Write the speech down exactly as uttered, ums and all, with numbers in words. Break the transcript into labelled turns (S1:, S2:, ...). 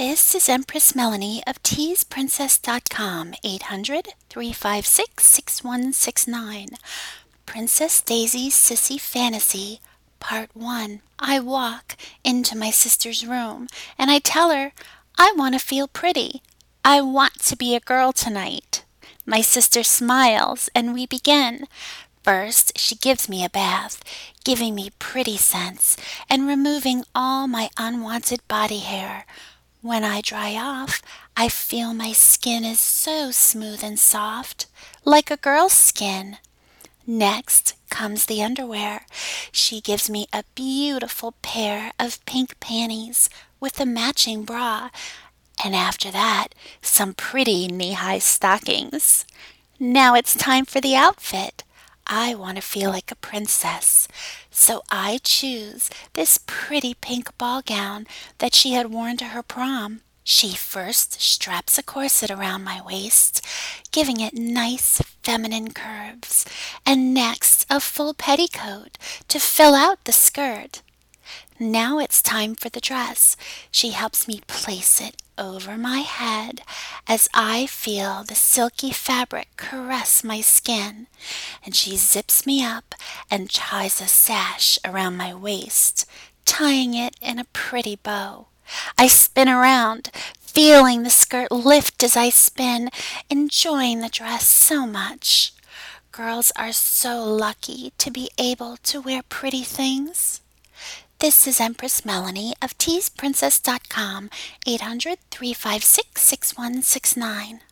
S1: This is Empress Melanie of tease princess dot com, eight hundred, three five six, six one six nine. Princess Daisy's Sissy Fantasy, Part one. I walk into my sister's room and I tell her I want to feel pretty. I want to be a girl tonight. My sister smiles and we begin. First, she gives me a bath, giving me pretty scents and removing all my unwanted body hair. When I dry off, I feel my skin is so smooth and soft, like a girl's skin. Next comes the underwear. She gives me a beautiful pair of pink panties with a matching bra, and after that, some pretty knee-high stockings. Now it's time for the outfit. I want to feel like a princess, so I choose this pretty pink ball gown that she had worn to her prom. She first straps a corset around my waist, giving it nice feminine curves, and next a full petticoat to fill out the skirt. Now it's time for the dress. She helps me place it over my head as I feel the silky fabric caress my skin, and she zips me up and ties a sash around my waist, tying it in a pretty bow. I spin around, feeling the skirt lift as I spin, enjoying the dress so much. Girls are so lucky to be able to wear pretty things. This is Empress Melanie of tease princess dot com, eight hundred, three five six, six one six nine.